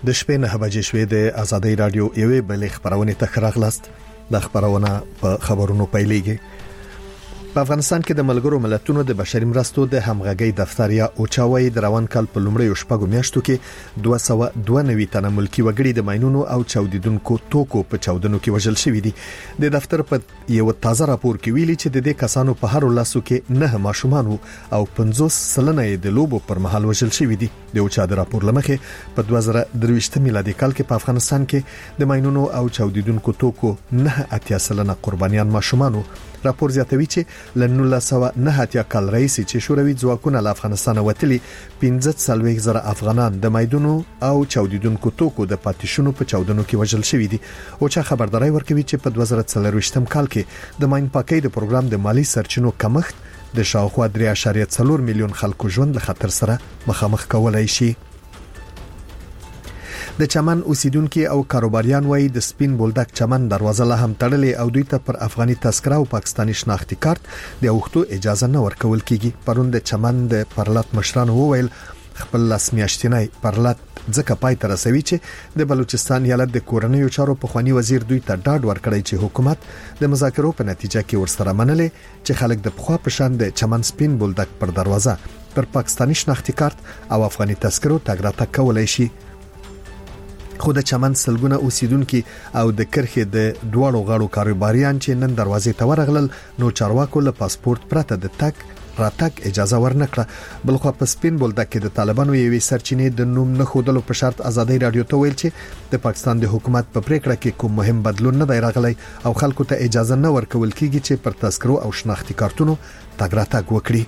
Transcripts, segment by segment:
د شپې 9 بجې شوې د آزادۍ رادیو یوې بلې خبرونه ته راغلاست. د خبرونه په خبرونو پیلېږي. په افغانستان کې د ملګرو ملتونو د بشري مرستو د همغږي دفتر یا اوچاوي د روان کال په لومړیو شپږو میاشتو کې 292 تنه ملکی وګړي د ماينونو او چاودیدونکو توکو په چاودنو کې وژل شوي دي. د دفتر په یو تازه راپور کې ویلي چې د دې کسانو په هر لاسو کې 9 ماشومان او 50 سلنه د لوبو پر مهال وژل شوي دي. د اوچا د راپور لمخې په 2023 میلادي کال کې په افغانستان کې د ماينونو او چاودیدونکو توکو 9 سلنه قربانيان ماشومان. راپور زیاتوي چې ل 1909 کال رئیس چې شوروي ځواکونه له افغانستان وتلي 15,000 افغانان د مايدونو او چاودیدونکو توکو د پاتیشونو په چاودنو کې وژل شوي دي. او چې خبرداري ورکوي چې په 2023 کال کې د ماين پاکۍ د پروګرام د مالی سرچینو کمښت د شاوخوا 3.4 میلیون خلکو ژوند له خطر سره مخامخ کولای شي. د چمن اوسیدونکو او کاروباریان وایي د سپین بولدک چمن دروازه له هم تړلې او دوی ته پر افغاني تذکره او پاکستاني شناختی کارت د اوختو اجازه نه ورکول کیږي. پرون د چمن د پرلط مشرانو وویل خپل لاسمیاشتنی پرلط ځکه پای ته رسوي چې د بلوچستان ایالت د کورنیو چارو په خواني وزیر دوی ته ډاډ ورکړی چې حکومت د مذاکرو په نتیجه کې ورسره منلې چې خلک د پخوا په شان د چمن سپین بولدک پر دروازه پر پاکستاني شناختی کارت او افغاني تذکرو تګ راتګ کولای شي. خو د چمن سلګونه اوسیدونکو او د کرخې د دوړو غاړو کاروباریان چې نن دروازې ته ورغلل نو چارواکو له پاسپورت پرته د تک راتګ اجازه ورنکړه. بلخو په سپین بولدک کې د طالبانو یوې سرچینې د نوم نه خودلو په شرط آزادۍ رادیو ته ویل چې د پاکستان د حکومت په پریکړه کې کوم مهم بدلون نه دی راغلی او خلکو ته اجازه نه ورکول کیږي چې پر تذکرو او شناختی کارتونو تګ راتګ وکړي.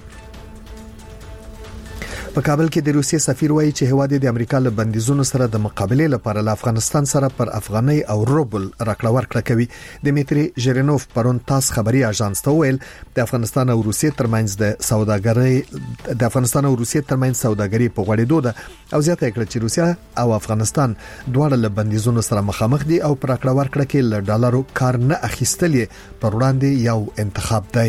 په کابل کې د روسیې سفیر وایي چې هواد د امریکا له بندیزونو سره د مقابله لپاره له افغانستان سره پر افغاني او روبل راکړه ورکړه کوي. دمیتری ژرینوف پرون تاس خبري اژانس ته ویل د افغانستان او روسیې ترمنځ د سوداګري په غوړېدو ده او زیاته کړه چې روسیا او افغانستان دواړه له بندیزونو سره مخامخ دي او پر راکړه ورکړه کې له ډالرو کار نه اخیستل پر وړاندې یو انتخاب دی.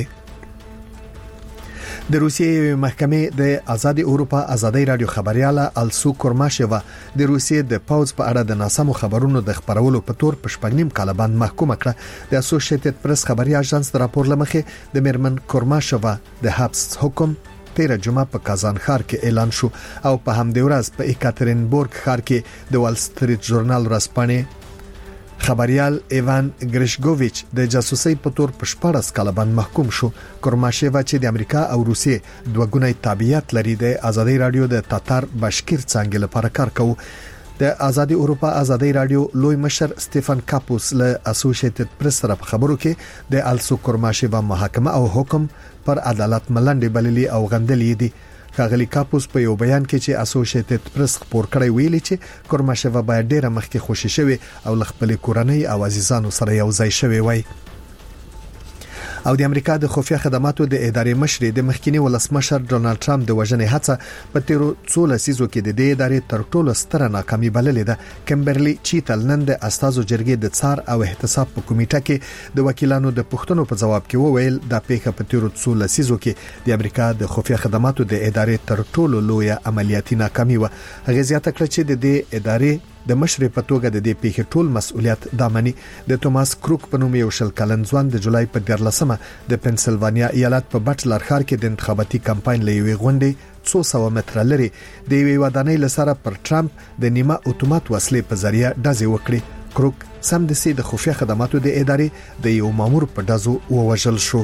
د روسیې محکمې د آزادي اروپا آزادۍ رادیو خبرياله السو کورماشيوا د روسیې د پاوز په اړه د ناسمو خبرونو د خبرولو په تور په 8 کال باندې محکومه کړه. د اسوسییټډ پریس خبري اژانس د راپور لمخې د میرمن کورماشيوا د حبس حکم 13 جمعه په کازان ښار کې اعلان شو او په همدې ورځ په ایکاترینبورګ ښار کې د وال سټریټ ژورنال ورځپاڼې خبريال ایوان ګریشګوویچ د جاسوسي په تور په 14 کال باندې محکوم شو. کورماشيوا چې د امریکا او روسیې دوه ګونی تابعیت لري د آزادۍ رادیو د تاتار بشکیر څنګه لپاره کار کوي. د آزادي اروپا آزادۍ رادیو لوی مشر سټيفن کاپوس له اسوسییټډ پریس سره په خبرو کې د السو کورماشيوا محاکمه او حکم پر عدالت ملنډي بللي او غندلې دي. خاغلی کاپوس په یو بیان کې چې اسوسییټډ پریس خبر کړی ویلي چې کورماشيوا باید ډیره مخکې خوشی شوی او خپل کورنۍ او عزیزانو سره یو ځای شوی وای. او د امریکا د خفیه خدماتو د ادارې مشر د مخکینی ولسمشر ډونالد ټرمپ د وژنې هڅه په تیرو 16 سیزو کې د دې ادارې تر ټولو ستره ناکامي بللې ده. کمبرلی چیتل نن د استازو جرګې د څار او احتساب په کمیټه کې د وکیلانو د پوښتنو په جواب کې وویل د پیښه په تیرو 16 سیزو کې د امریکا د خفیه خدماتو د ادارې تر ټولو لویه عملیاتي ناکامي و. هغه زیاته کړه چې د دې ادارې د مشر په توګه د دې پیښې ټول مسؤلیت دامني. د توماس کروک په نوم یو شل کلن ځوان د جولای په 14مه د پنسلوانیا ایالت په بټلر ښار کې د انتخاباتي کمپاین لوي غونډې 200 متره لري د یوې ودانۍ لسره پر ټرمپ د نیمه اتومات وسلې په ذریعہ ډزې وکړي. کروک سم د سي د خفیه خدماتو د ادارې د یو مامور په ډزو ووژل شو.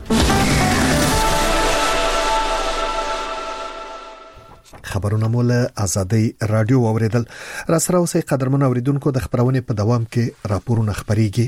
خبرونه مول آزادۍ رادیو اوریدل. را سره اوسې قدرمن اوریدونکو د خبرونه په دوام کې راپورونه خبريږي.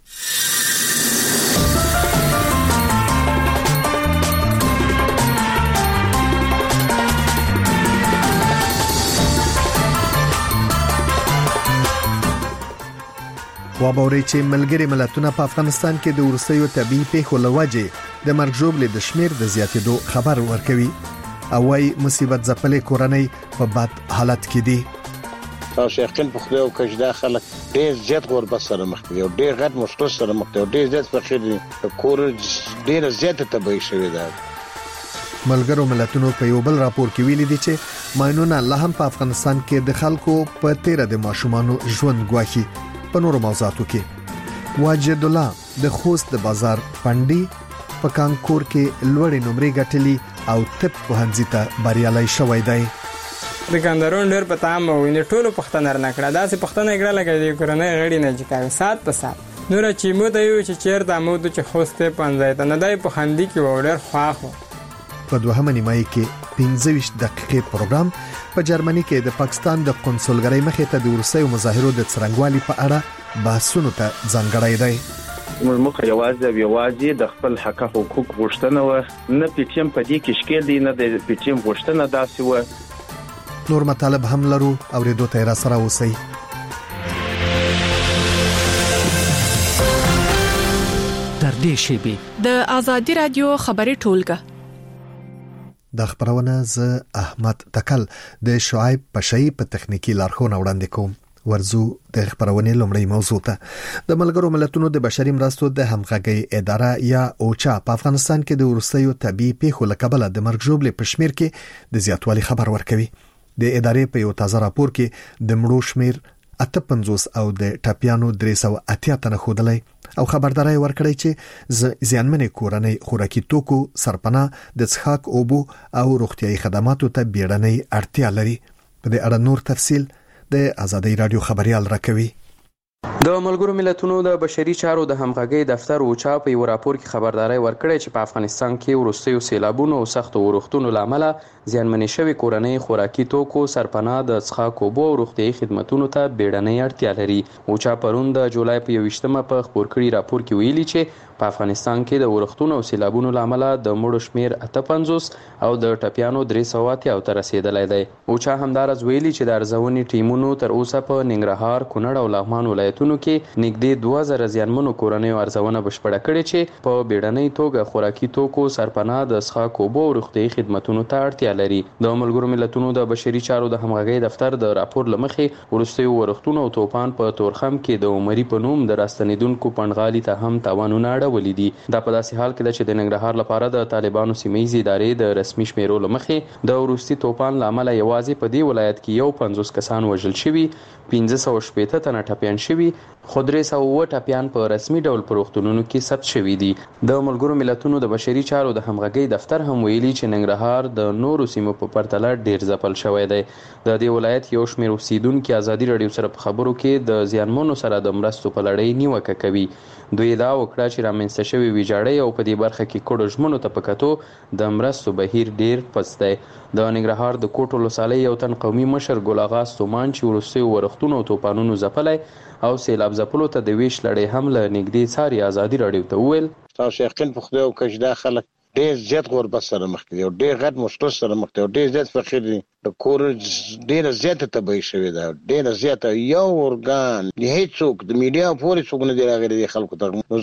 وابوري چې ملګری ملتونه په افغانستان کې د ورسېو طبي پیښو لوجه د مرګ ژوبل د شمیر د زیاتېدو خبر ورکوي. او وايي مصیبت ځپلې کورنۍ په بد حالت کې دي. تاسو یقین په خو کې چې داخله ډېر زیات غربت سره مخ دي او ډېر غټ مشکل سره مخ دي او ډېر زیات فقیر دي. کور ډېر زیات تبعی شوی دی. ملګرو ملتونو په یو بل راپور کې ویلي دي چې ماینونه لا هم په افغانستان کې د خلکو په تیره د ماشومانو ژوند ګواښي. په نورو موضوعاتو کې واجد الله د خوست د بازار پنډي په کانکور کې لوړې نمرې ګټلې او طب پوهنځي ته بریالي شوی دی. د ګندرون ډېر په تام ویني ټولو پښتنه نه کړه داسې پښتنه کړه لکه د کورنۍ غړي نه چې کوي سات په سات نور چې مو ته یو چې چیرته مو چې خوسته پنځه ته نه دی په خندي کې وړر خواخو. په دوهمه نیمایي کې 15 دقیقې پروګرام په جرمني کې د پاکستان د قونسلګرۍ مخې ته د ورسۍ مظاهرو د څرنګوالي په اړه بحثونو ته ځانګړی دی. موږ یوازې د خپل حق حقوق غوښتنه و نه پټیم په دې کې شکل دی نه د پټیم غوښتنه داسې و. نور مطالب هم لرو اوریدو ته را سره اوسئ. تر دې شیبې د آزادی رادیو خبري ټولګه د خبرونه ز احمد تکل د شعیب پشای په تخنیکی لارښوونه وړاندې کوم. ورزو د خبرونه لومړی موضوع ته د ملګرو ملتونو د بشري مرستو د همغږي اداره یا اوچا په افغانستان کې د ورسېو طبي پیښو لکبله د مرګ ژوبل په شمیر کې د زیاتوالي خبر ورکوي. د ادارې په یو تازه راپور کې د مړو شمیر 58 او د ټاپیانو 380 تنه خودلای او خبرداري ورکړی چې زیانمنې کورنۍ خوراکي توکو سرپناه د څښاک اوبو او روغتيایي خدماتو ته بیړنۍ اړتیا لري. په دې اړه نور تفصيل د آزادۍ رادیو خبريال راکوي. د ملګرو ملتونو د بشري چارو د همغږي دفتر اوچا په یو راپور کې خبرداري ورکړی چې په افغانستان کې وروستیو سیلابونو او سختو ورښتونو لامل زیانمنې شوی کورنۍ خوراکي توکو سرپناه د څښاک اوبو او روغتيایي خدماتو ته بیړنۍ اړتیا لري. اوچا پرون د جولای په 28مه په خبر کړي راپور کې ویلي چې په افغانستان کې د ورښتونو او سیلابونو لامل د مړو شمیر 58 او د ټپیانو 380 ته رسیدلی دی. اوچا همدارز ویلي چې د ارزونې ټیمونو تر اوسه په ننګرهار، کونړ او لغمان ولایتونو کې نږدې 2000 زیانمنو کورنیو ارزونه بشپړه کړې چې په بیړنۍ توګه خوراکي توکو سرپناه د څښاک اوبو او روغتيایي خدماتو ته اړتیا لري. د ملګرو ملتونو د بشري چارو د همغږي دفتر د راپور لمخې ورستیو ورښتونو او توپان په تورخم کې د عمري په نوم د راستنیدونکو پنډغالي ته هم تاوانونه اړولې دي. دا په داسې حال کې چې د ننګرهار لپاره د طالبانو سیمه‌یزې ادارې د رسمي شمیرو لمخې د ورستي توپان لامل یوازې په دې ولایت کې 50 کسان وژل شوي، 1580 تنه ټپیان شوي، خو 300 ټپیان په رسمي ډول په روغتونونو کې ثبت شوي دي. د ملګرو ملتونو د بشري چارو د همغږي دفتر هم ویلي چې ننګرهار د نورو سیمو په پرتله ډیر ځپل شوی دی. د دې ولایت یو شمېر اوسیدونکو آزادي رادیو سره په خبرو کې د زیانمنو سره د مرستو په لړۍ نیوکه کوي. دوی دا وکړه چې رامنځته شوی ویجاړۍ او په دې برخه کې کډو ژمنو ته په کتو د مرستو بهیر ډیر پس دی. د ننګرهار د کوټ ولسوالۍ یو تن قومي مشر ګل اغا ستومان چې وروستیو ورښتونو او توپانونو ځپلی او سیلاب ځپلو ته د ویش لړۍ هم له نږدې څاري آزادي رادیو ته وویل تاسو یقین په خدای او کجدا خلک ډېر زیات غربت سره مخ دي او ډېر غټ مشکل سره مخ دي او ډېر زیات فقیر دي. د کور ډېر زیات تبعی شوی دا ډېر زیات یو ورګان د هیڅوک د میډیا پورې څوک نه دی راغلی د خلکو ته. نو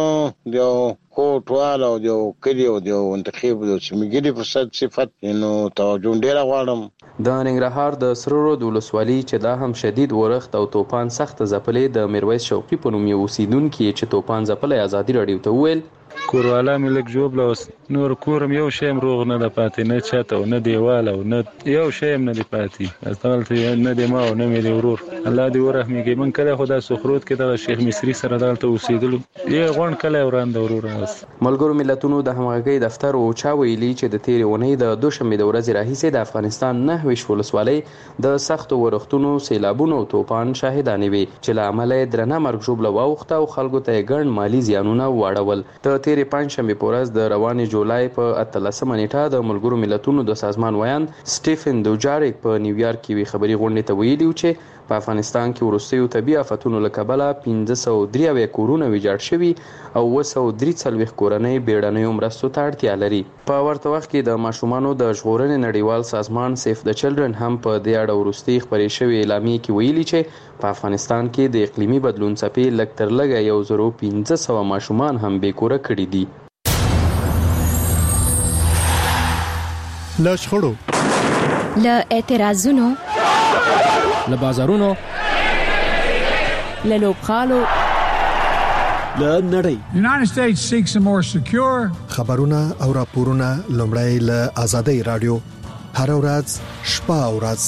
زه د کوټوال او د کلی او د انتخاب د سیمګری په صفت نو توجه ډېر غواړم. د ننګرهار د سره رود ولسوالۍ چې دا هم شدید ورښت او توپان سخت ځپلې د میرویس شوقي په نوم یو اوسیدونکي چې توپان ځپلی آزادي رادیو ته وویل کوروالا مې لږ جوبله اوس نور کورم یو شی هم روغ نه ده پاتې، نه چت او نه دیوال او نه یو شی هم نه دی پاتې. دلته نه دی ما او نه مې دی ورور. الله دې ورحمېږي. موږ کله خو دا سخرود کې دغه شیخ مصري سره دلته اوسېدلو یې غونډ کلی ورانده ورور. ملګرو ملتونو د همغږۍ دفتر اوچا ویلي چې د تېرې اونۍ د دوشنبې د ورځې راهیسې د افغانستان 9 ولسوالۍ د سختو ورښتونو، سیلابونو او توپان شاهدانې وې چې له امله یې درنه مرګ ژوبله واوښته او خلکو ته یې ګڼ مالي زیانونه واړول. د تېرې پنجشنبې په ورځ د روانې جولای په 18مه نیټه د ملګرو ملتونو د سازمان ویاند سټیفن دوجاریک په نیویارک کې یوې خبري غونډې ته ویلي چې په افغانستان کې وروستیو طبي آفتونو له کبله 1593 کورونه ویجاړ شوي او 243 کورنۍ بیړنیو مرستو ته اړتیا لري. په ورته وخت کې د ماشومانو د ژغورنې نړیوال سازمان سیف د چلډرن هم په دې اړه وروستي خپرې شوې اعلامیې کې ویلي چې په افغانستان کې د اقلیمي بدلون څپې لږ تر لږه 1500 ماشومان هم بې کوره کړي دي. له شخړو، له اعتراضونو، له بازارونو، له لوبغالو، له نړۍ. United States seeks a more secure خبرونه او راپورونه لومړی له آزادۍ رادیو. هر ورځ شپه او ورځ.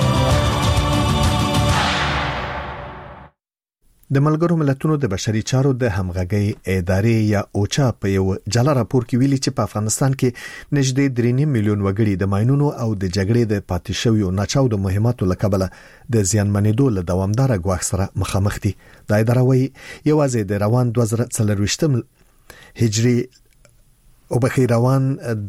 د ملګرو ملتونو د بشري چارو د همغږي ادارې یا اوچا په یو جلا راپور کې ویلي چې په افغانستان کې نږدې 3 میلیون وګړي د ماینونو او د جګړې د پاتې شویو ناچاودو مهماتو لکبله د زیانمنېدو له دوامدار غواخ سره مخامخ دي. دا اداره وایي یوازې د روان 2024 هجري او بخیر روان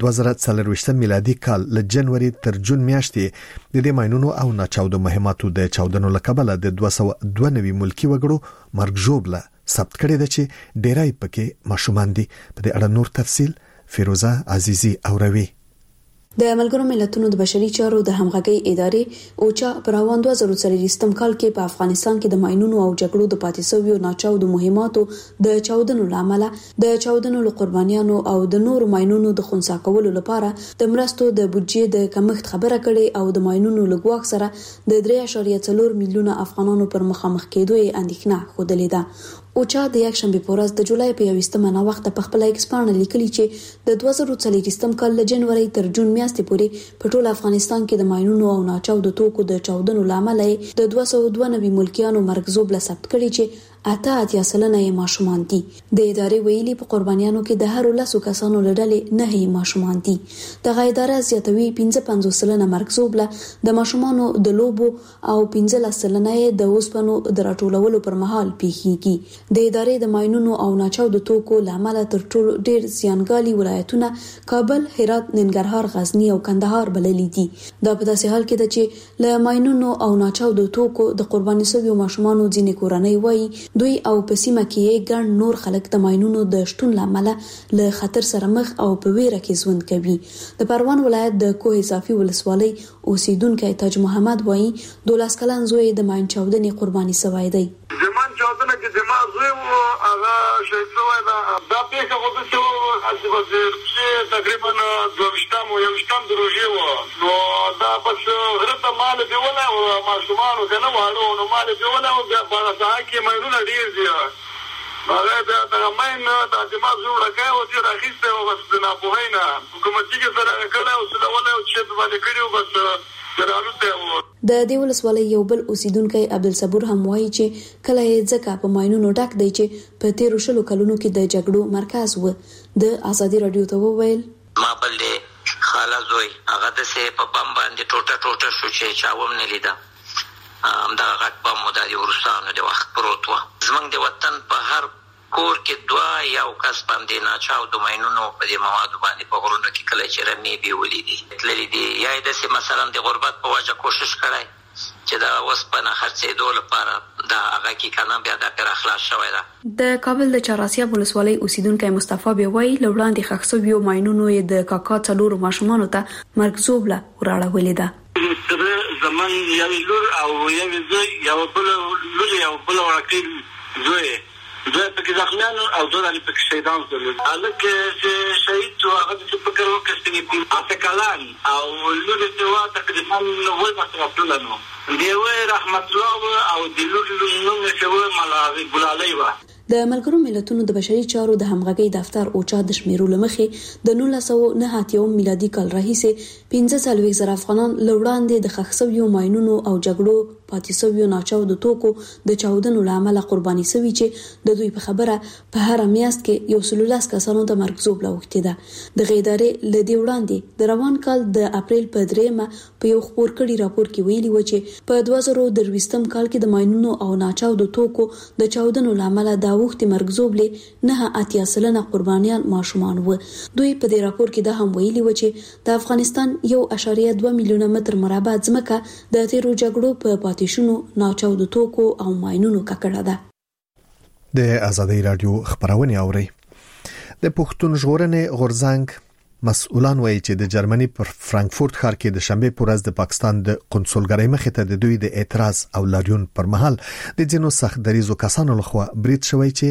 2024 میلادي کال له جنوري تر جون میاشتې د دې ماینونو او ناچاودو مهماتو د چاودنو لکبله د 292 ملکی وګړو مرګ ژوبله ثبت کړي ده چې ډیرای پکې ماشومان دي. په دې اړه نور تفصيل فیروزه عزیزی اوروي. د ملګرو ملتونو د بشري چارو د همغږي ادارې اوچا پر روان 2023 کال کې په افغانستان کې د ماینونو او جګړو د پاتې شویو ناچاودو مهماتو د چاودنو لامل د چاودنو قربانیانو او د نور ماینونو د خنثی کولو لپاره د مرستو د بودجې د کمښت خبره کړي او د ماینونو لګواک سره د 3.4 میلیونه افغانانو پر مخامخ کېدو یې اندېښنه خوده لیده. اوچا د یک شنبه په ورځ د جولای په 21مه وخت په خپل ایکس باندې لیکلي چې د 2023 کال له جنوري تر جون میاشتې پورې په ټول افغانستان کې د ماینونو او ناچاودو توکو د چاودنو لامل د 292 ملکیانو مرګ ژوبله ثبت کړي چې 88 سلنه یې ماشومان دي. د ادارې ویلي په قربانیانو کې د هر 10 کسانو لړلې 9 ماشومان دي. د اداره زیاتوي 55 سلنه مرګ ژوبله د ماشومانو د لوبو او 15 سلنه د اوسپنو د راټولولو پر مهال پیښیږي. د ادارې د ماینونو او ناچاودو توکو لامل تر ټولو ډیر زیانګالي ولایتونه کابل، هرات، ننګرهار، غزنی او کندهار بللي دي. دا په داسې حال کې ده چې له ماینونو او ناچاودو توکو د قرباني شویو ماشومانو ځینې کورنۍ وایي دوی او په سیمه کې ګڼ نور خلک د ماینونو د شتون لامل له خطر سره مخ او په ویره کې ژوند کوي. د پروان ولایت د کوه صافي ولسوالۍ اوسیدونکو تاج محمد وایي 12 کلن زوی د ماین چاودنې قرباني شوی دی. زمان چاودنه کې زما زوی او هغه شهید شوی دا پیښه وکړه چې تقریبا 22 دروژې و نو دا بس غرته مال دی ولا او ماشومان کنه وانه نو مال دی ولا او بیا په ساحه کې مېرونه ډیر دي هغه د ماین د دماغ جوړه کوي او چې راخسته او بس نه پوهینا حکومتي کې سره کړه او سره ولا او چې باندې کړیو بس د دې ولسوالۍ یو بل اوسیدونکو عبدالصبور هم وایي چې کله یې ځکه په ماینونو ډک دی چې په 13 کلونو کې د جګړو مرکز و. د ازادي رادیو ته وویل ما بل خاله زوی هغه د سه په بم باندې ټوټه شو چې چاوم نه لیدا دا غټ بم مداري ورستانو د وخت پروت و. زمنګ د وطن په هر کور کې دوا یو کس باندې ناچاو د ماینونو په دې موادو باندې په غرونو کې کله چې رمي به ولیدي تللی دي یا د سه مثلا د غربت په وجه کوشش کړای چې دا وسپنه خرڅېدو لپاره دا هغه کې کنه بیا د پر اخلاص شوی دا. د کابل د چاراسیا ولسوالۍ اوسیدونکو مصطفی بیوي لوړاندې خښسویو ماینونو یې د کاکا څلور ماشومانو ته مرګ ژوبله وراړولې ده. زمون یو لور او یو زوی یو بل لور یو بل ورکې زوی زه په کې ځخنانو او زه د پک شهیدان زلل الکه چې شهید او هغه چې فکر وکړ چې اتکلان او لور ته وا تقریبا نو وځه خپلانو دی وې رحمت الله او د لور نوم چې و ملاوي ګلالي و. د ملګرو ملتونو د بشري چارو د همغږي دفتر اوچا د شمیرو لمخې د 1999 میلادي کال راهیسې 15,000 افغانان لوړاندې د خښسویو ماینونو او جګړو پاتې شویو ناچاودو توکو د چاودنو لامل قرباني شوي چې د دوی په خبره په هر میاشت کې 110 کسانو د مرګ ژوبله وکړه ده. د غیدارې لدی وړاندې د روان کال د اپریل په 3 په یو خبر کړي راپور کې ویلي و چې په 2023 کال کې د ماینونو او ناچاودو توکو د چاودنو لامل د وخت مرګ ژوبله 9 سلنه قربانیان ماشومان و. دوی په دې راپور کې دا هم ویلي و چې د افغانستان 1.2 میلیونه متر مربع ځمکه د تیرو جګړو په پاتېشونو ناچاودو توکو او ماینونو ککړه ده. د ازادي رادیو خبرونه اوري. د پښتون ژغورنې غورځنګ مسؤلان وایي چې د جرمني پر فرانکفورت ښار کې د شنبه پر ورځ د پاکستان د قنصلګرۍ مخې ته د دوی د اعتراض او لاریون پر مهال د ځینو سخت دریزو کسانو لخوا برید شوی چې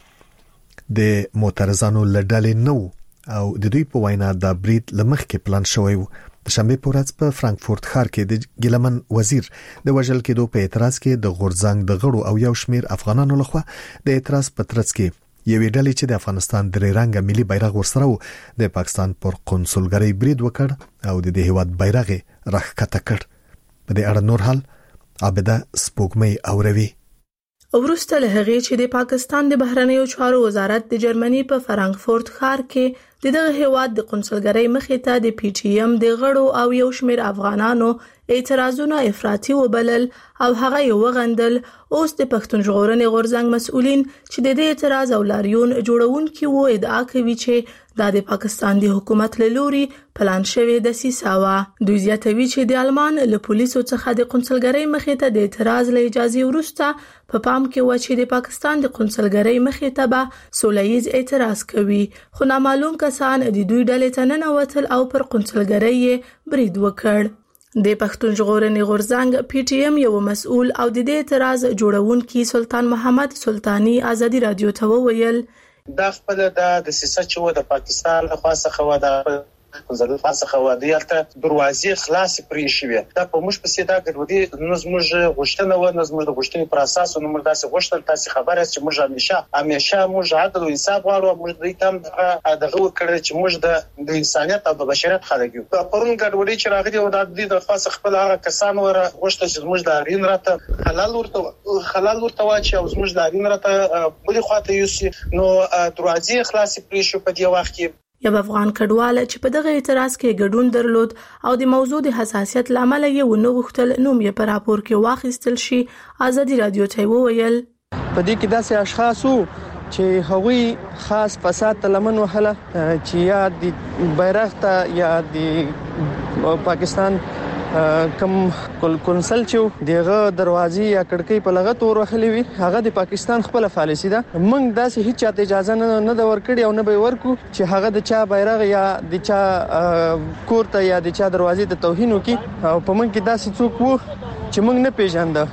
د معترضانو لړلې نو او د دوی په وینا د برید لمخ کې پلان شوی و. د شنبه پر ورځ په فرانکفورت ښار کې د ګیلمن وزیر د وژل کېدو په اعتراض کې د غورځنګ د غړو او یو شمیر افغانانو لخوا د اعتراض په ترڅ کې یوې ډلې چې د افغانستان درې رنګه ملي بیرغ ورسره و د پاکستان پر قونسلګرۍ برید وکړ او د هیواد بیرغ راښکته کړ. په دې اړه نور حال عابده سپوږمۍ اوروي. وروسته له هغې چې د پاکستان د بهرنیو چارو وزارت د جرمني په فرانکفورت ښار کې د دغه هیواد د قونسلګرۍ مخې ته د پی ټی ایم د غړو او یو شمېر افغانانو اعتراضونه افراطي وبلل او هغه یې وغندل. اوس د پښتون ژغورنې غورځنګ مسؤلین چې د دې اعتراض او لاریون جوړونکي وو ادعا کوي چې دا د پاکستان د حکومت له لوري پلان شوی دسیسه وه. دوی زیاتوي چې د آلمان له پولیسو څخه د قونسلګرۍ مخې ته د اعتراض له اجازه وروسته په پام کې و چې د پاکستان د قونسلګرۍ مخې ته به سولهییز اعتراض کوي، خو نامعلوم کسان د دوی ډلې ته ننوتل او پر قونسلګرۍ یې برید وکړ. د پښتون ژغورنې غورځنګ پی ټی ایم یو مسؤل او د دې اعتراض جوړونکي سلطان محمد سلطانی ازادي رادیو ته وویل دا خپل د دسیسه چې و د پاکستان له خاصه خو د قونسلګرۍ خاصه خو د یالته دروازې خلاص پرې شوې. دا په موږ په سیده ګډوډي نو زموږ غوښتنه و، نو زموږ د غوښتنې پر اساس نو موږ داسې غوښتل تاسو خبره چې موږ همیشه موږ عدل او انصاف غواړو. موږ دوی تم دغه وکړل چې موږ د انسانيت او د بشریت خلک یو. پرون ګډوډي چې راغلي او د خاصه خپل هغه کسان ور غوښتل چې موږ د رین راته خلل ورته واچي او موږ د رین راته بلې خواته یوسي. نو دروازې خلاص پرې شو په دې وخت کې. یو افغان کډوال چې په دغه اعتراض کې ګډون درلود او د موضوع د حساسیت لامل یې ونه غوښتل نوم یې په راپور کې واخیستل شي، ازادي رادیو ته وویل په دې کې داسې اشخاص وو چې هغوی خاص فساد ته لمن وهله چې یا د بیرغ ته یا د پاکستان کوم کونسل چې دغه دروازې یا کړکۍ په لغت ورخلې وي هغه د پاکستان خپل پالیسی ده. موږ داسې هیڅ چاته اجازه نه د ورکړي او نه به ورکو چې هغه د چا بیرغ یا د چا کور ته یا د چا دروازې ته توهین وکړي او په موږ کې داسې څوک وو چې موږ نه پیژانده.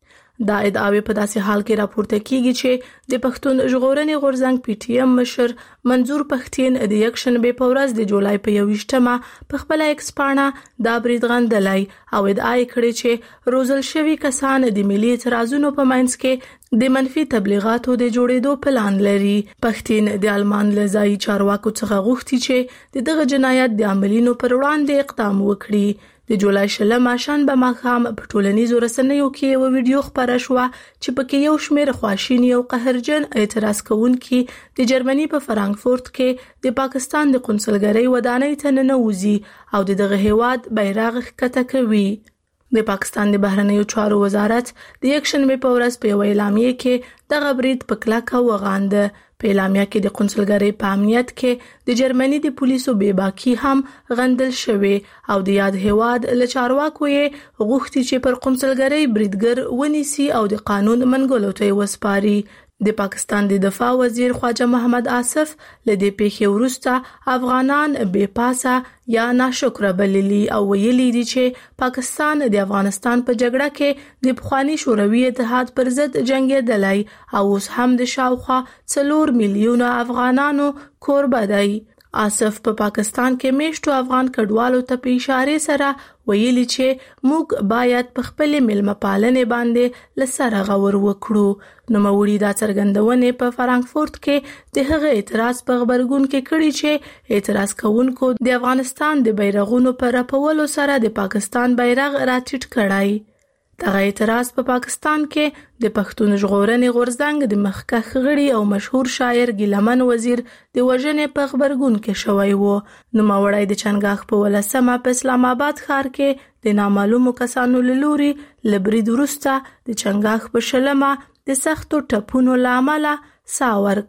دا ادعاوې په داسې حال کې راپورته کیږي چې د پښتون ژغورنې غورځنګ پی ټی ایم مشر منظور پښتين د یکشنبه په ورځ د جولای په 21مه په خپل ایکس پاڼه دا برید غندلای او ادعا کړې چې روزل شوی کسان د ملي اعتراضونو په منځ کې د منفي تبلیغاتو د جوړېدو پلان لري. پښتين د آلمان له ځای چارواکو څخه غوښتي چې دغه جنایت د عملینو پر وړاندې اقدام وکړي. د جولای شلمه شنبه ماښام په ټولنیزو رسنیو کې یو ویډیو خپره شوه چې پکې یو شمېر خواشینی او قهرجن اعتراض کوونکي د جرمني په فرانکفورت کې د پاکستان د قونسلګرۍ ودانۍ ته ننوځي او دغه هیواد بیرغ ښکته کوي. د پاکستان د بهرنیو چارو وزارت د یکشنبه په ورځ په اعلامیه کې دغه برید په کلکه وغانده. په اعلامیه کې د قونسلګرۍ په امنیت کې د جرمني د پولیسو بېباکي هم غندل شوې او د یاد هیواد له چارواکو یې غوښتي چې پر قونسلګرۍ بریدګر ونیسي او د قانون منګولو ته وسپاري. د پاکستان د دفاع وزیر خواجه محمد آصف له دې پیښې وروسته افغانان بې پاسه یا ناشکره بللي او ویلي دي چې پاکستان د افغانستان په جګړه کې د پخوانی شوروي اتحاد پر ضد جنگیدلی او اوس هم د شاوخوا 4 میلیونه افغانانو کوربه دی. آصف په پاکستان کې میشتو افغان کډوالو ته په اشاره سره ویلي چې موږ باید په خپل ملمه پالنې باندې لسره غور وکړو. نو موري دا څرګندونه په فرانکفورت کې د هغه اعتراض په خبرګون کې کړي چې اعتراض کوونکو د افغانستان د بیرغونو پر راپولو سره د پاکستان بیرغ راټیټ کړای. دغه اعتراض په پاکستان کې د پښتون ژغورنې غورځنګ د مخکښ غړي او مشهور شاعر ګیلمن وزیر د وژنې په خبرګون کې شوی وو. نو ماوړی د چنګاښ په ولسمه په اسلام آباد ښار کې د نامعلومو کسانو له لوري لبرید وروسته د چنګاښ په شلمه د سختو ټپونو لامل ساور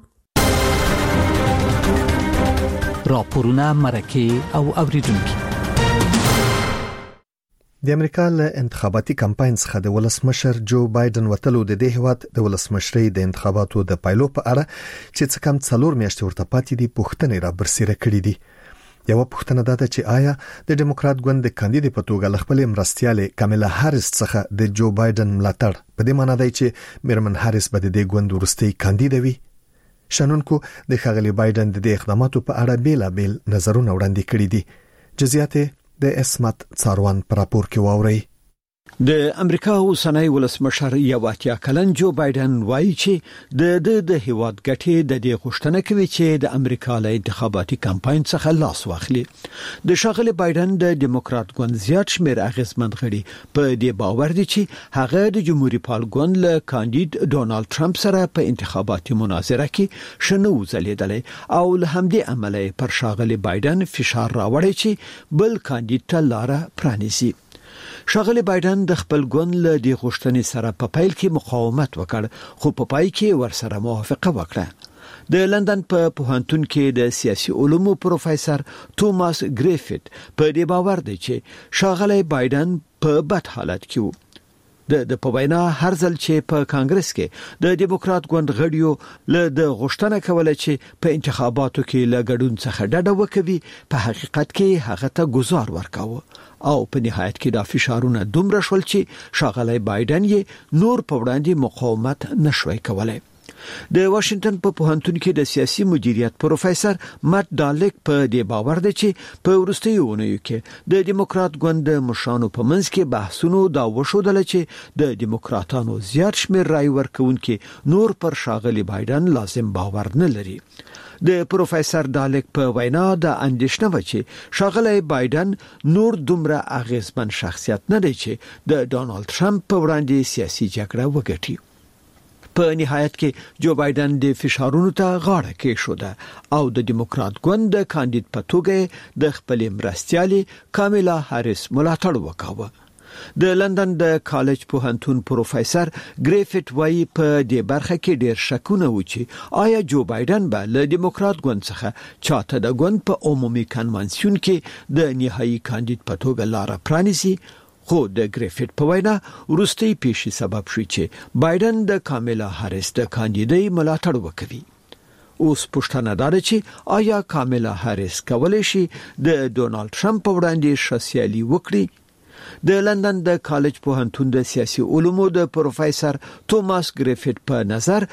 کړه. راپورونه مرکه او اوریدونکو د امریکا له انتخاباتي کمپاین څخه د ولسمشر جو بایدن وتلو د دې هیواد د ولسمشرۍ د انتخاباتو د پایلو په اړه چې څه کم 4 میاشتې ورته پاتې دي پوښتنې را برسېره کړې دي. یو پوښتنه ده چې آیا د ډیموکرات ګوند د کاندید په توګه خپل مرستياله کاملا هاریس څخه د جو بایدن ملاتړ په دې معنی دی چې میرمن هاریس به د ګوند ورستۍ کاندید وي. شنونکو د خغلی بایدن د اقداماتو په اړه بیلابیل نظرونه وړاندې کړي دي. جزئیات د اسمت څاروان پر راپور کې واوري. د امریکا اوسنی ولسمشر یو اتیا کلن جو بایدن وایي چې د هیواد ګټې د دې غوښتنه کوي چې د امریکا له انتخاباتي کمپاین څخه لاس واخلي. د شاغلي بایدن د دیموکرات ګوند زیات شمیر اغیزمن غړي په دې باور دي چې هغه د جمهوریت پال ګوند له کاندید ډونالد ټرمپ سره په انتخاباتي مناظره کې شنو وزلیدلې او له همدې عمله پر شاغلي بایدن فشار راوړی چې بل کاندید ته لار پرانیزي. شاغلي بایدن د خپل ګوند له دې غوښتنې سره په پیل کې مقاومت وکړ خو په پای کې ورسره موافقه وکړه. د لندن په پوهنتون کې د سیاسي علومو پروفیسور توماس ګریفټ په دې باور دی چې شاغلي بایدن په بد حالت کې وو. د په وینا هر ځل چې په کانګرس کې د دیموکرات ګوند غړیو له د غوښتنه کوله چې په انتخاباتو کې له ګډون څخه ډډه وکوي په حقیقت کې هغه ته گزار ورکاوه او په نهایت کې دا فشارونه دومره شول چې شاغلی بایدن یې نور په وړاندې مقاومت نشوي کولای. د واشنگټن په پوهنتون کې د سیاسي مدیریت پروفیسور مات ډالیک په دې باور دی چې په وروستیو اونیو کې د دیموکرات ګوند مشرانو په منځ کې بحثونو دا وښودل چې د دیموکراتانو زیات شمیر رای ورکونکي نور پر شاغلي بایدن لازم باور نه لري. د پروفیسور ډالیک په وینا د اندېښنه و چې شاغلی بایدن نور دومره اغیزمن شخصیت نه دی چې د ډونالد ټرمپ په وړاندې سیاسي جګړه وګټي. په نهایت کې جو بایدن د فشارونو ته غاړه کېښوده او د دیموکرات ګوند د کاندید په توګه د خپل مرستیالي کامیلا هاریس ملاتړ وکاوه. د لندن د کالج پوهنتون پروفیسور ګریفټ وایي په دې برخه کې ډېر شکونه و چې آیا جو بایدن به له دیموکرات ګوند څخه چاته د ګوند په عمومي کنونسیون کې د نهایي کاندید په توګه لار پرانیزي. خو د ګریفټ په وینا وروستي پیښې سبب شوی چې بایدن د کامیلا هاریس د کاندیدۍ ملاتړ وکوي. اوس پوښتنه ده چې آیا کامیلا هاریس کولی شي د ډونالد ټرمپ په وړاندې شخصیالي وکړي؟ د لندن د کالج پوهنتون د سیاسي علومو د پروفیسور توماس ګریفټ په نظر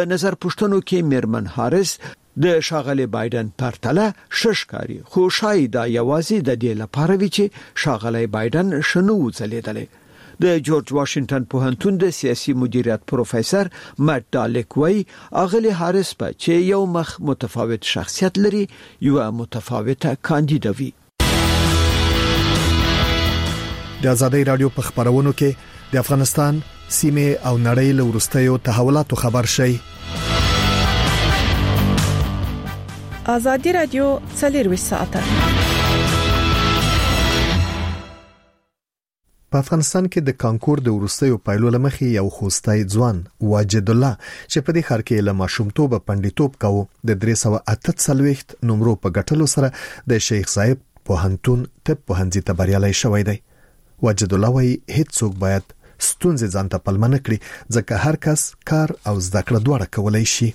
پوښتنو کې میرمن هاریس د شاغلی بایدن پرتله ششکاري خو شاید دا یوازې د دې لپاره وي چې شاغلی بایدن شنو وځلیدلې. د جورج واشنگټن پوهنتون د سیاسي مدیریت پروفیسور مات ډالیک وایي اغلی هاریس په چې یو مخ متفاوت شخصیت لري یو متفاوته کاندیده وي. د ازادۍ رادیو په خبرونو کې د افغانستان سیمه او نړۍ له وروستیو تحولاتو خبر شي. ازادي رادیو 24 ساعته په افغانستان کې د کانکور د وروستیو پایلو لمخې یو خوستای ځوان واجد الله چې په دې خار کې له ماشومتوب پندیتوب کاوه د 348 نمبر په ګټلو سره د شیخ صاحب پوهنتون طب پوهنځي ته بریالي شوی دی. واجد الله وايي هیڅ څوک باید ستونزې ځان ته پلمه نه کړي ځکه هر کس کار او زده کړه دواړه کولای شي.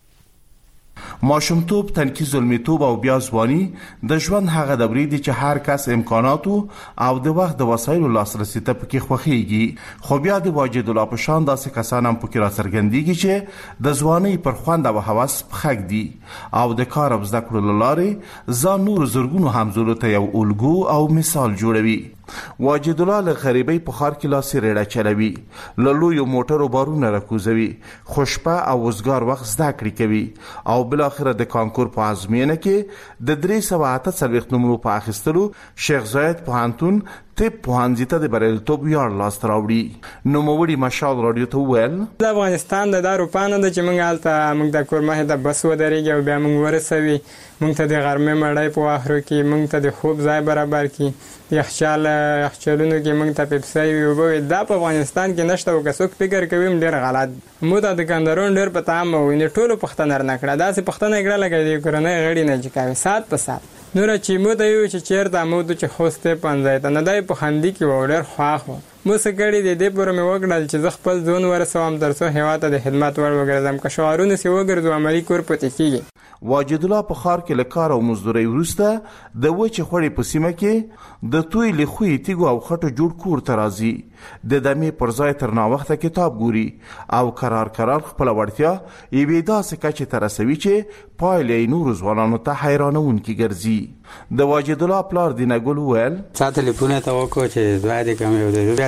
ماشومتوب، تنکي زلمیتوب او بیا ځواني د ژوند هغه دورې دي چې هر کس امکاناتو او د وخت د وسایلو لاسرسي ته پکې خوخيږي. خو بیا د واجد الله په شان داسې کسان هم پکې راڅرګندېږي چې د ځواني پر خوند او هوس پخښ دي او د کار او زده کړو لارې ځان نور زرګونو همزولو ته یو الګو او مثال جوړوي. واجد الله له غریبۍ په خار کې لاسي ریړه چلوي، له لویو موټرو بارونه راکوزوي، خوشپه او وزګار وخت زده کړې کوي او بل اخر د کانکور په ازموینه کې د 348 نمرو په اخیستلو شیخ زاید پوهنتون طب پوهنځي ته د بریالیتوب ویاړ لاسته راوړي. نوموړي مشال رادیو ته وویل د افغانستان د دارو پانه د چې موږ هلته موږ د کورمه د بس ودرېږي او بیا موږ ورسوي، موږ ته د غرمې مړۍ په واخرو کې موږ ته د خوب ځای برابر کړي، یخچالونو کې موږ ته پیپسي اوبه دا په افغانستان کې نشته او که څوک فکر کوي ډېر غلط. موږ ته د کندهار ډېر په تام ویني ټولو پښتنه نه کړه داسې پښتنه کړه لکه د کورنۍ غړي نه چې کوي سات په سات نور چې مو ته یو چې چیرته مو چې خوسته پنځای ته نه دای په خندي کې وړر خواخ مو سګړې د دې پر مې وګړل چې ز خپل ځون ورسوم ترڅو هوا ته د خدمت ور وګرځم که شعارونه سی وګرځو عملی کور پاتې کیږي. واجد الله په خار کې لکار او مزدوري ورسته د وچ خوري په سیمه کې د توي لخوي تیګو او خټو جوړ کور ترازی د دمه پر ځای تر نا وخت کتاب ګوري او قرار خپل وړتیا ای ودا سکه چې ترسوي چې پایلې نور ځوانانو ته حیرانون کی ګرځي. د واجد الله پلار دینګل ویل سات ټلیفون ته وکړو چې دوی د کوم یو د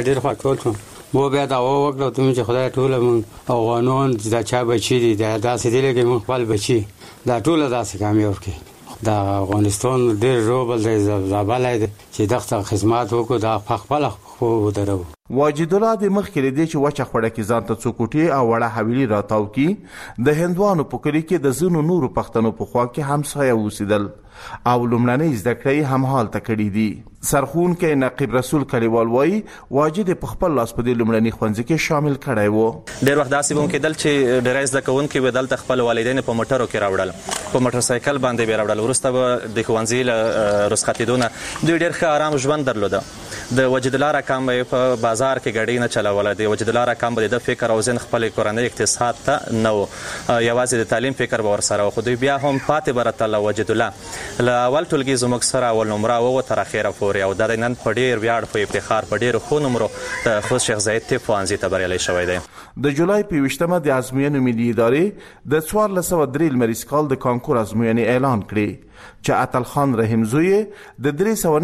ډېر خپل شو مو بیا دا وکړو ته چې خدای ټول افغانان دا چا بچی دي دا داسې دي لکه مون خپل بچی دا ټول داسې کامیاب کړي دا افغانستان ډېر روبل دی زابل دی چې دغه خدمات وکړو دا خپل خو درو واجد الله د مخکې لري چې وچه خوړه کې ځان ته څوکوټي او وړه حویلي راتاو کی د هندوانو په کلی کې د زونو نورو پښتنو په خوا کې همسایه اوسېدل او لومړنۍ زده کړې هم حال ته کړې دي. سرخون کې نقیب رسول کلیوال وایي واجد په خپل لاس په دې لومړنۍ ښوونځي کې شامل کړی و. ډېر وخت داسې هم کېدل چې ډېری زده کوونکي به دلته خپل والدین په موټرو کې راوړل په موټر سایکل باندې به راوړل وروسته به د ښوونځي له رخصتېدو نه دوی ډېر ښه آرام ژوند درلوده. د وجد الله راکام په بازار کې ګډۍ نه چلوله دی وجد الله راکام به د فکر او ځین خپل کورنۍ اقتصاد ته نه و یوازې د تعلیم فکر به ورسره خو دوی بیا هم پاتې برته له وجد الله له اول ټولګي زموږ سره اول نمره و تر اخره پورې او د نن په ډیر ویاړ په افتخار په ډیر خو نمرو د خو شیخ زاید طب پوهنځي ته بریالی شوی دی. د جولای په 20مه د ازموینو ملي ادارې د 1403 لمریز کال د کانکور ازموینې اعلان کړي چې عطل خان رحیم زوی د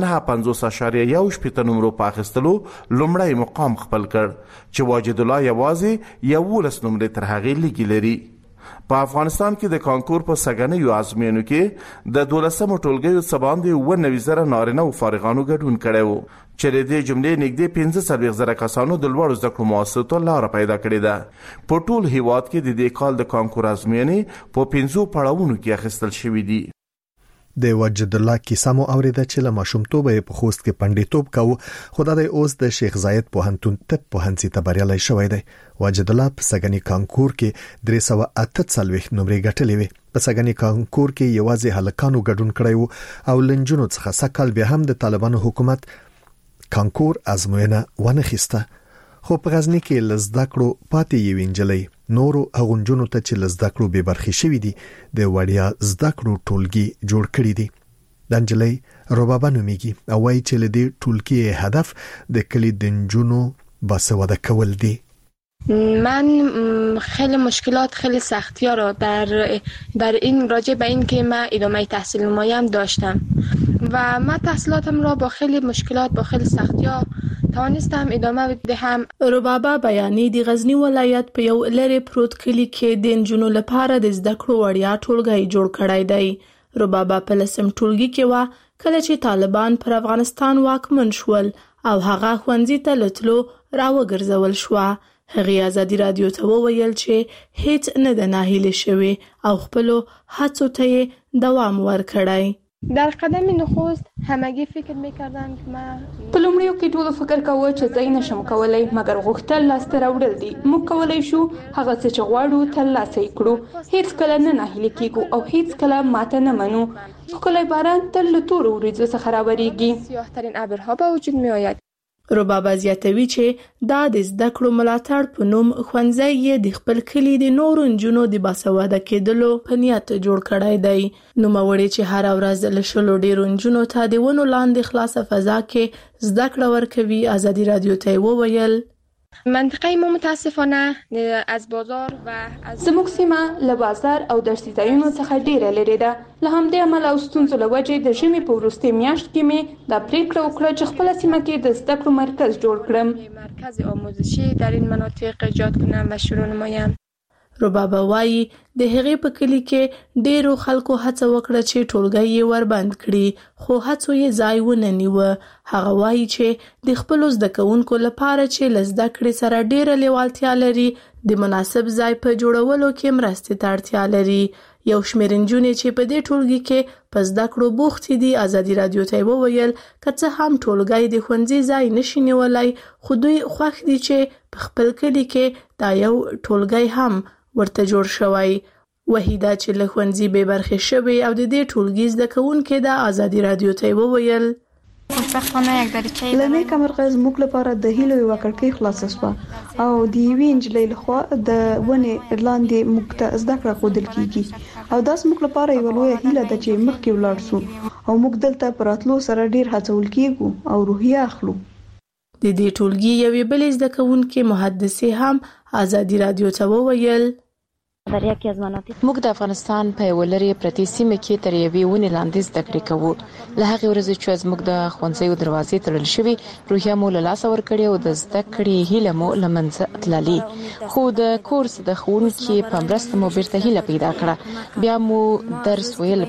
359.1 نمرو په اخیستلو لومړی مقام خپل کړ چې واجد الله یوازې 11 نمرې تر هغې لږې لري. په افغانستان کې د کانکور په سګنیو ازموینو کې د 12مو ټولګیو څخه باندې 90,000 نارینه او فارغانو ګډون کړی و چې د دې جملې نږدې 15,000 کسانو د لوړو زده کړو مؤسسو ته لاره پیدا کړې ده. په ټول هیواد کې د دې کال د کانکور ازموینې په 5 پړاوونو کې اخیستل شوې دي. د وجد الله کیسه مو اوریده چې له ماشومتوبه په خوست کې پندیتوب کاوه خدای د اوس د شیخ زاید پوهنتون طب پوهنځي ته بریالی شوی دی. وجد الله په سګنی کانکور کې 348 نمرې ګټلې وي. په سګنی کانکور کې یوازې هلکانو ګډون کړی وو او لنجونو څخه سکل به هم د طالبانو حکومت کانکور ازموینه ونه خسته. خو په غزنی کې لزده کړو پاتې یو انجلۍ نورو اغونجونو ته چې لزده کړو به برخي شوی دي د وړیا زده کړو ټولګي جوړ کړی دي. د انجلۍ ربابا نومیږي او وايي چې لدی ټولګي هدف د کلی دنجونو باسواده کول دي. من خیلی مشکلات خیلی سختی ها را در این راجع به این که من ادامه تحصیل نمایم داشتم و من تحصیلاتم را با خیلی مشکلات با خیلی سختی ها توانستم ادامه بدهم. ربابا بیانی د غزنی ولایت په یو لری پروت کلی کې د انجونو لپاره د زده کړو وړیا ټولګي جوړ کړای دی. ربابا په لسم ټولګي کې و کله چې طالبان پر افغانستان واکمن شول او هغه ښوونځي ته لټلو راوګرځول شو. هغه ازادي رادیو ته وویل چې هیڅ نه د ناهیله شوی او خپل هڅو ته دوام ورکړای. در قدم نخست همگی فکر میکردن که ما په لومړیو کې ټول فکر کاوه چې ځای نشم کولای مګر غوښتل لاسته راوړل دي موږ کولای شو هغه څه چې غواړو ترلاسه کړو. هیڅ کله نه ناهیله کیږو او هیڅ کله ماته نه منو. ښکلی باران تل له تورو وریځو څخه راوریږي. سیاه‌ترین ابرها به وجود میآید. ربابا زیاتوي چې دا د زده کړو ملاتړ په نوم ښوونځی د خپل کلی د نورو نجونو د باسواده کېدلو په نیت جوړ کړی دی. نوموړی چې هر ورځ له شلو ډیرو نجونو ته د ونو لاندې خلاصه فضا کې زده کړه ورکوي. ازادي رادیو ته وویل منطقه ما متاسفانه از بازار و از زموږ سیمه له بازار او درسي ځایونو څخه ډیره لري ده. له همدې امله او ستونزو له وجې د ژمي په وروستۍ میاشت کې مې دا پریکړه وکړه چې خپله سیمه کې د زده کړو مرکز جوړ کړم. مرکز آموزشی در این مناطق ایجاد کنم و شروع نمایم. ربابا وايي د هغې په کلی کې ډیرو خلکو هڅه وکړه چې ټولګي یې وربند کړي خو هڅو یې ځای ونه نیوه. هغه وايي چې د خپلو زده کوونکو لپاره چې له زده کړې سره ډیره لیوالتیا لري د مناسب ځای په جوړولو کې مرستې ته اړتیا لري. یو شمېر نجونې چې په دې ټولګي کې په زده کړو بوختې دي ازادي رادیو ته وویل که څه هم ټولګي د ښوونځي ځای نشي نیولی خو دوی خوښ دي چې په خپل کلي کې دا یو ټولګي هم ورته جوړ شوی. وحیده چې له ښوونځي بې برخې شوې او د دې ټولګي زده کوونکې د ازادي رادیو ته وویل له نیکه مرغه زموږ لپاره د هیلو یوه کړکۍ خلاصه شوه او د یوې نجلۍ لخوا د ونې لاندې موږ ته زده کړه ښودل کیږي او دا زموږ لپاره یوه لویه هیله ده چې مخکې ولاړ سو او موږ دلته په راتلو سره ډیر هڅول کیږو او روحیه اخلو. د دې ټولګي یوې بلې زده کوونکې محدثې هم ازادي رادیو ته وویل بریا کې ازمانات. موږ د افغانستان په ولري پرتی سیمه کې تر یوې ونې لاندې زده کړې کوو. له هغه ورځې چې موږ د ښوونځیو دروازې تړل شوې، روحیه مو له لاس ورکړې او د زده کړې هیله مو لمنځه تللې. خو د کورس د ښوونکي په مرسته مو بیرته هیله پیدا کړه. بیا مو درس ویل